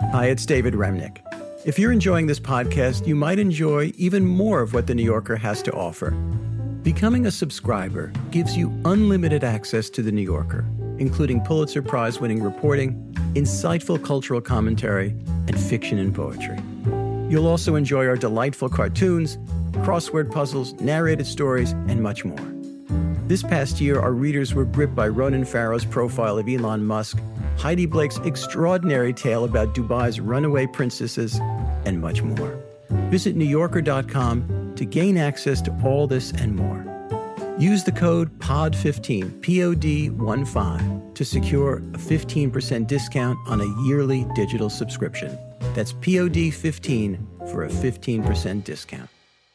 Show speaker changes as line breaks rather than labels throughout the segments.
Hi, it's David Remnick. If you're enjoying this podcast, you might enjoy even more of what The New Yorker has to offer. Becoming a subscriber gives you unlimited access to The New Yorker, including Pulitzer Prize-winning reporting, insightful cultural commentary, and fiction and poetry. You'll also enjoy our delightful cartoons, crossword puzzles, narrated stories, and much more. This past year, our readers were gripped by Ronan Farrow's profile of Elon Musk, Heidi Blake's extraordinary tale about Dubai's runaway princesses, and much more. Visit NewYorker.com to gain access to all this and more. Use the code POD15, POD15, to secure a 15% discount on a yearly digital subscription. That's POD15 for a 15% discount.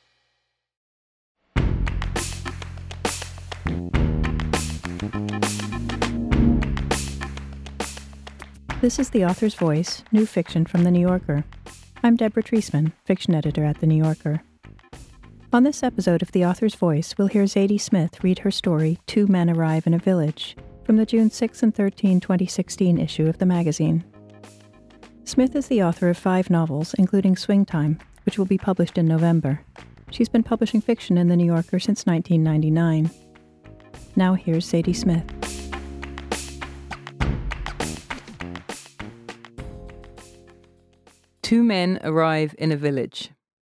This is The Author's Voice, new fiction from The New Yorker. I'm Deborah Treisman, fiction editor at The New Yorker. On this episode of The Author's Voice, we'll hear Zadie Smith read her story, Two Men Arrive in a Village, from the June 6 and 13, 2016 issue of the magazine. Smith is the author of 5 novels, including Swing Time, which will be published in November. She's been publishing fiction in The New Yorker since 1999. Now here's Zadie Smith.
Two men arrive in a village.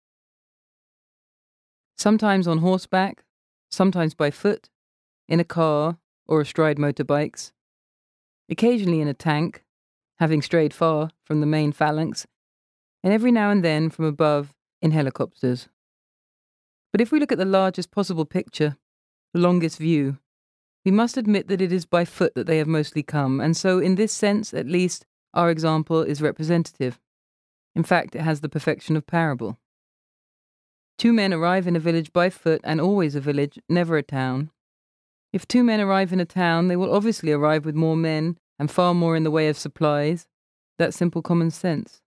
Sometimes on horseback, sometimes by foot, in a car or astride motorbikes, occasionally in a tank, having strayed far from the main phalanx, and every now and then from above in helicopters. But if we look at the largest possible picture, the longest view, we must admit that it is by foot that they have mostly come, and so in this sense, at least, our example is representative. In fact, it has the perfection of parable. Two men arrive in a village by foot, and always a village, never a town. If two men arrive in a town, they will obviously arrive with more men and far more in the way of supplies. That's simple common sense.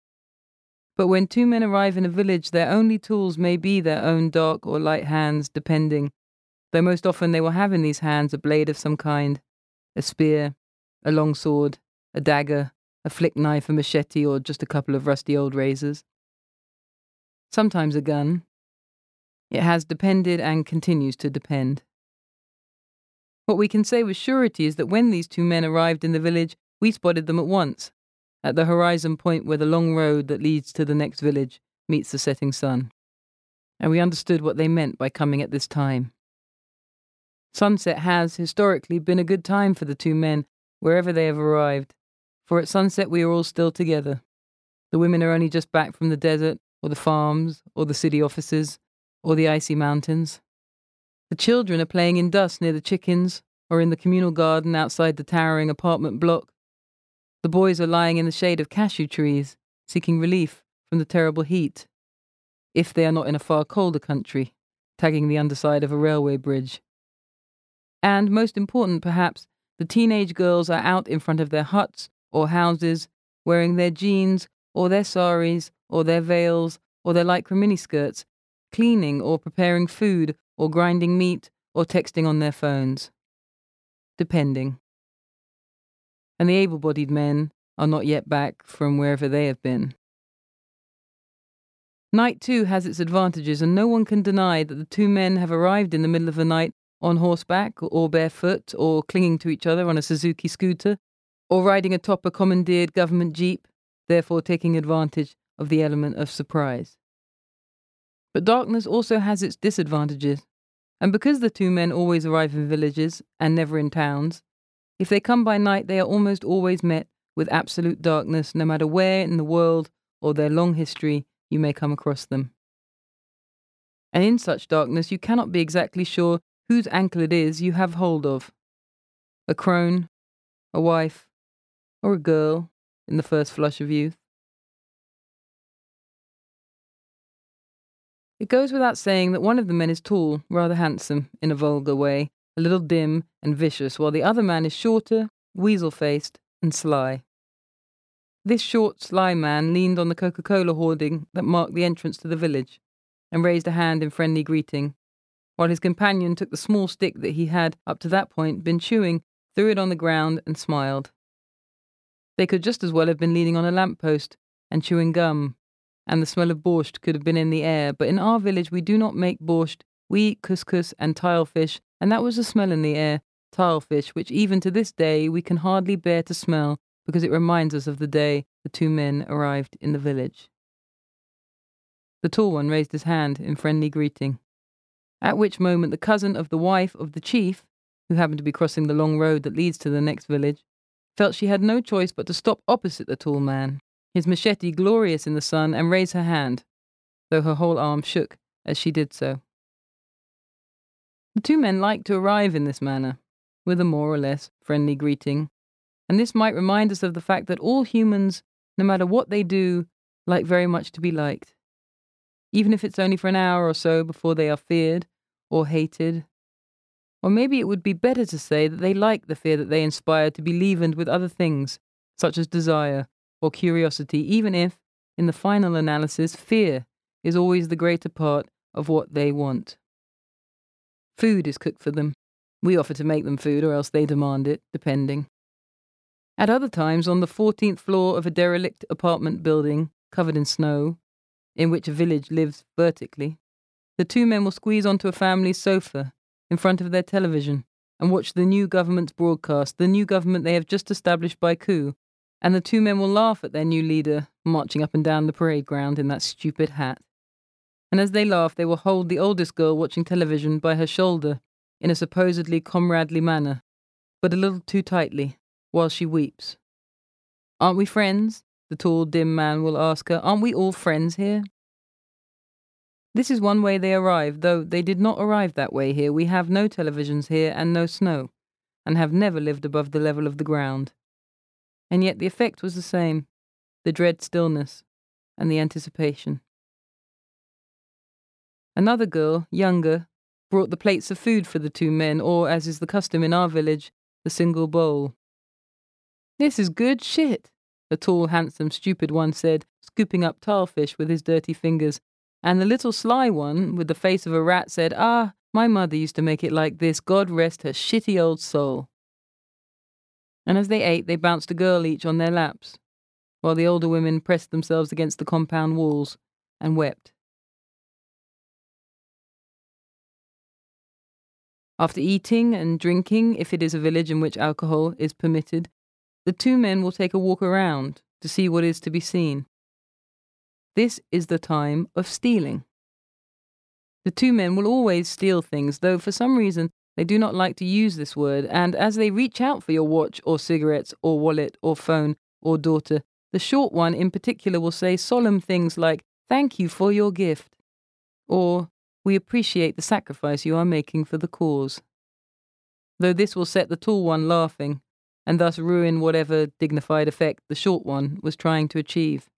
But when two men arrive in a village, their only tools may be their own dark or light hands, depending, though most often they will have in these hands a blade of some kind, a spear, a long sword, a dagger, a flick knife, a machete, or just a couple of rusty old razors. Sometimes a gun. It has depended and continues to depend. What we can say with surety is that when these two men arrived in the village, we spotted them at once, at the horizon point where the long road that leads to the next village meets the setting sun. And we understood what they meant by coming at this time. Sunset has, historically, been a good time for the two men, wherever they have arrived. For at sunset we are all still together. The women are only just back from the desert, or the farms, or the city offices, or the icy mountains. The children are playing in dust near the chickens, or in the communal garden outside the towering apartment block. The boys are lying in the shade of cashew trees, seeking relief from the terrible heat, if they are not in a far colder country, tagging the underside of a railway bridge. And, most important perhaps, the teenage girls are out in front of their huts or houses, wearing their jeans, or their saris, or their veils, or their lycra miniskirts, cleaning or preparing food, or grinding meat, or texting on their phones. Depending. And the able-bodied men are not yet back from wherever they have been. Night, too, has its advantages, and no one can deny that the two men have arrived in the middle of the night on horseback, or barefoot, or clinging to each other on a Suzuki scooter, or riding atop a commandeered government jeep, therefore taking advantage of the element of surprise. But darkness also has its disadvantages, and because the two men always arrive in villages, and never in towns, if they come by night they are almost always met with absolute darkness, no matter where in the world or their long history you may come across them. And in such darkness you cannot be exactly sure whose ankle it is you have hold of. A crone, a wife, or a girl in the first flush of youth. It goes without saying that one of the men is tall, rather handsome, in a vulgar way, a little dim and vicious, while the other man is shorter, weasel-faced, and sly. This short, sly man leaned on the Coca-Cola hoarding that marked the entrance to the village, and raised a hand in friendly greeting, while his companion took the small stick that he had, up to that point, been chewing, threw it on the ground, and smiled. They could just as well have been leaning on a lamppost and chewing gum, and the smell of borscht could have been in the air, but in our village we do not make borscht, we eat couscous and tilefish, and that was the smell in the air, tilefish, which even to this day we can hardly bear to smell because it reminds us of the day the two men arrived in the village. The tall one raised his hand in friendly greeting, at which moment the cousin of the wife of the chief, who happened to be crossing the long road that leads to the next village, felt she had no choice but to stop opposite the tall man, his machete glorious in the sun, and raise her hand, though her whole arm shook as she did so. The two men liked to arrive in this manner, with a more or less friendly greeting, and this might remind us of the fact that all humans, no matter what they do, like very much to be liked, even if it's only for an hour or so before they are feared or hated. Or maybe it would be better to say that they like the fear that they inspire to be leavened with other things, such as desire or curiosity, even if, in the final analysis, fear is always the greater part of what they want. Food is cooked for them. We offer to make them food, or else they demand it, depending. At other times, on the 14th floor of a derelict apartment building, covered in snow, in which a village lives vertically, the two men will squeeze onto a family sofa in front of their television and watch the new government's broadcast, the new government they have just established by coup, and the two men will laugh at their new leader marching up and down the parade ground in that stupid hat. And as they laugh, they will hold the oldest girl watching television by her shoulder in a supposedly comradely manner, but a little too tightly, while she weeps. "Aren't we friends?" the tall, dim man will ask her. "Aren't we all friends here?" This is one way they arrived, though they did not arrive that way here. We have no televisions here and no snow, and have never lived above the level of the ground. And yet the effect was the same, the dread stillness and the anticipation. Another girl, younger, brought the plates of food for the two men, or, as is the custom in our village, the single bowl. "This is good shit," the tall, handsome, stupid one said, scooping up tilefish with his dirty fingers, and the little sly one, with the face of a rat, said, "Ah, my mother used to make it like this, God rest her shitty old soul." And as they ate, they bounced a girl each on their laps, while the older women pressed themselves against the compound walls and wept. After eating and drinking, if it is a village in which alcohol is permitted, the two men will take a walk around to see what is to be seen. This is the time of stealing. The two men will always steal things, though for some reason they do not like to use this word, and as they reach out for your watch or cigarettes or wallet or phone or daughter, the short one in particular will say solemn things like, "Thank you for your gift," or "We appreciate the sacrifice you are making for the cause," though this will set the tall one laughing, and thus ruin whatever dignified effect the short one was trying to achieve.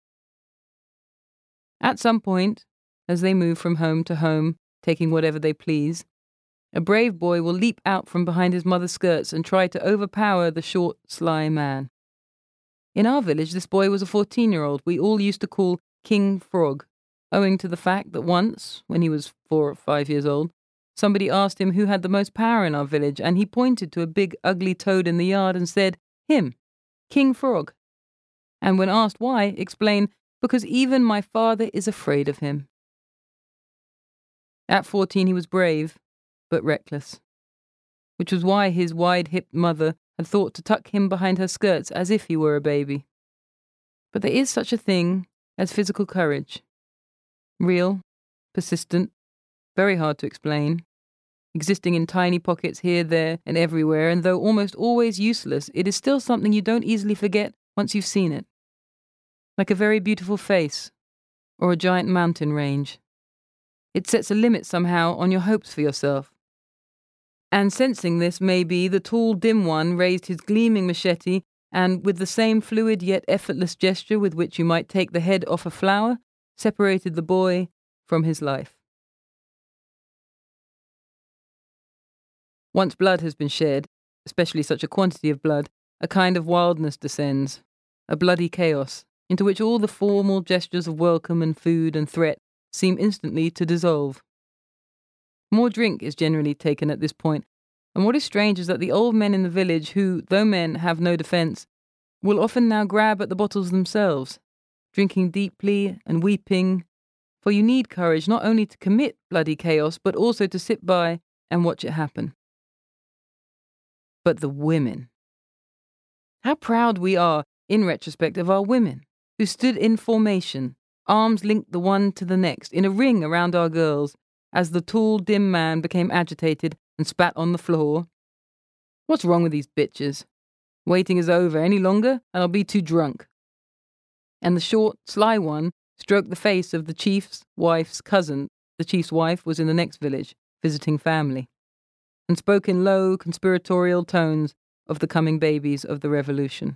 At some point, as they move from home to home, taking whatever they please, a brave boy will leap out from behind his mother's skirts and try to overpower the short, sly man. In our village, this boy was a 14-year-old we all used to call King Frog, owing to the fact that once, when he was 4 or 5 years old, somebody asked him who had the most power in our village, and he pointed to a big, ugly toad in the yard and said, "Him, King Frog." And when asked why, explained, "Because even my father is afraid of him." At 14 he was brave, but reckless, which was why his wide-hipped mother had thought to tuck him behind her skirts as if he were a baby. But there is such a thing as physical courage. Real, persistent, very hard to explain, existing in tiny pockets here, there, and everywhere, and though almost always useless, it is still something you don't easily forget once you've seen it. Like a very beautiful face, or a giant mountain range. It sets a limit somehow on your hopes for yourself. And sensing this, maybe, the tall, dim one raised his gleaming machete and, with the same fluid yet effortless gesture with which you might take the head off a flower, separated the boy from his life. Once blood has been shed, especially such a quantity of blood, a kind of wildness descends, a bloody chaos, into which all the formal gestures of welcome and food and threat seem instantly to dissolve. More drink is generally taken at this point, and what is strange is that the old men in the village who, though men, have no defence, will often now grab at the bottles themselves, drinking deeply and weeping, for you need courage not only to commit bloody chaos, but also to sit by and watch it happen. But the women. How proud we are, in retrospect, of our women, who stood in formation, arms linked the one to the next, in a ring around our girls, as the tall, dim man became agitated and spat on the floor. What's wrong with these bitches? Waiting is over. Any longer, and I'll be too drunk. And the short, sly one stroked the face of the chief's wife's cousin. The chief's wife was in the next village, visiting family, and spoke in low, conspiratorial tones of the coming babies of the revolution.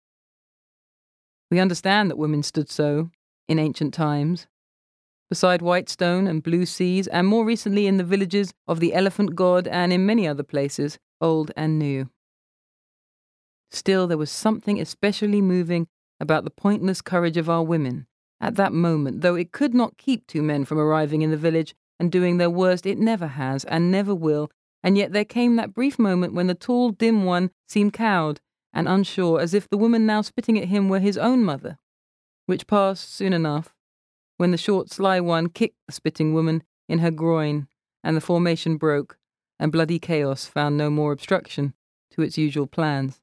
We understand that women stood so in ancient times, beside Whitestone and Blue Seas, and more recently in the villages of the Elephant God and in many other places, old and new. Still, there was something especially moving about the pointless courage of our women at that moment, though it could not keep two men from arriving in the village and doing their worst. It never has and never will, and yet there came that brief moment when the tall, dim one seemed cowed and unsure, as if the woman now spitting at him were his own mother, which passed soon enough, when the short, sly one kicked the spitting woman in her groin, and the formation broke, and bloody chaos found no more obstruction to its usual plans.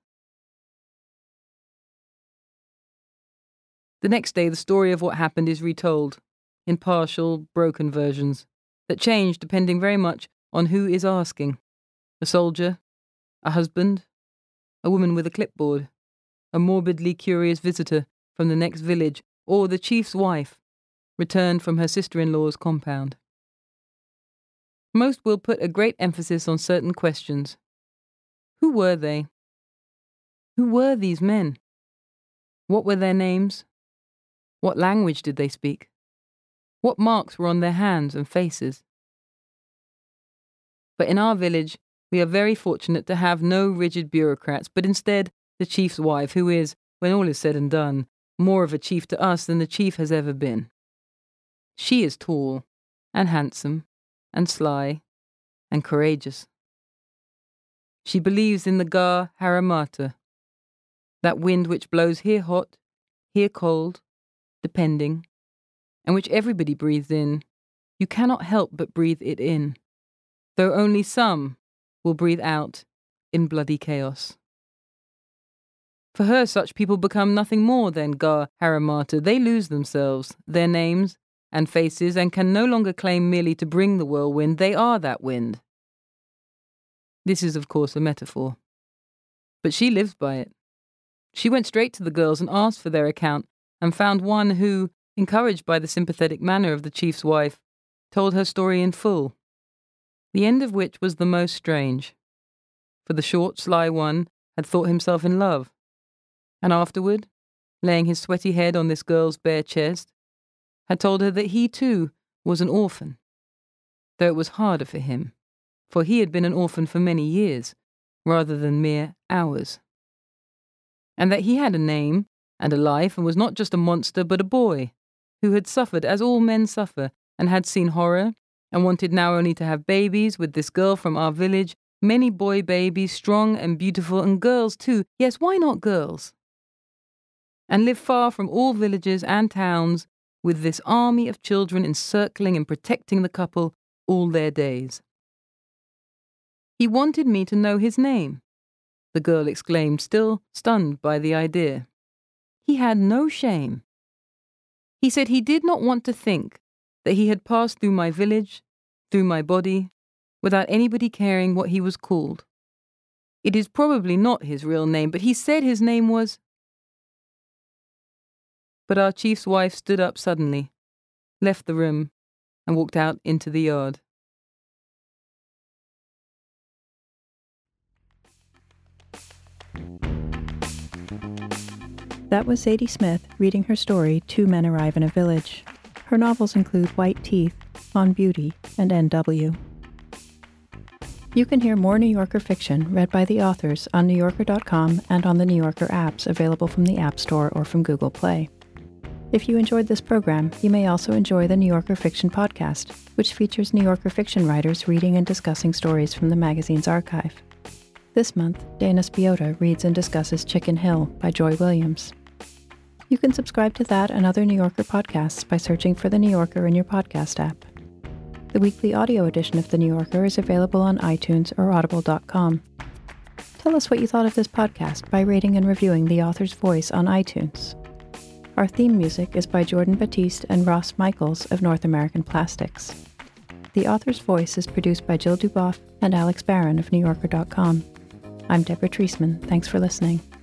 The next day, the story of what happened is retold, in partial, broken versions, that change depending very much on who is asking. A soldier, a husband, a woman with a clipboard, a morbidly curious visitor from the next village, or the chief's wife, returned from her sister-in-law's compound. Most will put a great emphasis on certain questions. Who were they? Who were these men? What were their names? What language did they speak? What marks were on their hands and faces? But in our village, we are very fortunate to have no rigid bureaucrats, but instead the chief's wife, who is, when all is said and done, more of a chief to us than the chief has ever been. She is tall and handsome and sly and courageous. She believes in the Gar Haramata, that wind which blows here hot, here cold, depending, and which everybody breathes in. You cannot help but breathe it in, though only some will breathe out in bloody chaos. For her, such people become nothing more than Gar Haramata. They lose themselves, their names and faces, and can no longer claim merely to bring the whirlwind. They are that wind. This is, of course, a metaphor, but she lives by it. She went straight to the girls and asked for their account, and found one who, encouraged by the sympathetic manner of the chief's wife, told her story in full, the end of which was the most strange, for the short, sly one had thought himself in love, and afterward, laying his sweaty head on this girl's bare chest, had told her that he too was an orphan, though it was harder for him, for he had been an orphan for many years, rather than mere hours, and that he had a name and a life, and was not just a monster but a boy, who had suffered as all men suffer, and had seen horror, and wanted now only to have babies with this girl from our village, many boy babies, strong and beautiful, and girls too, yes, why not girls? And live far from all villages and towns, with this army of children encircling and protecting the couple all their days. He wanted me to know his name, the girl exclaimed, still stunned by the idea. He had no shame. He said he did not want to think that he had passed through my village, through my body, without anybody caring what he was called. It is probably not his real name, but he said his name was... But our chief's wife stood up suddenly, left the room, and walked out into the yard.
That was Zadie Smith reading her story, Two Men Arrive in a Village. Her novels include White Teeth, On Beauty, and N.W. You can hear more New Yorker fiction read by the authors on NewYorker.com and on the New Yorker apps available from the App Store or from Google Play. If you enjoyed this program, you may also enjoy the New Yorker Fiction Podcast, which features New Yorker fiction writers reading and discussing stories from the magazine's archive. This month, Dana Spiotta reads and discusses Chicken Hill by Joy Williams. You can subscribe to that and other New Yorker podcasts by searching for The New Yorker in your podcast app. The weekly audio edition of The New Yorker is available on iTunes or audible.com. Tell us what you thought of this podcast by rating and reviewing The Author's Voice on iTunes. Our theme music is by Jordan Batiste and Ross Michaels of North American Plastics. The Author's Voice is produced by Jill Duboff and Alex Barron of NewYorker.com. I'm Deborah Treisman. Thanks for listening.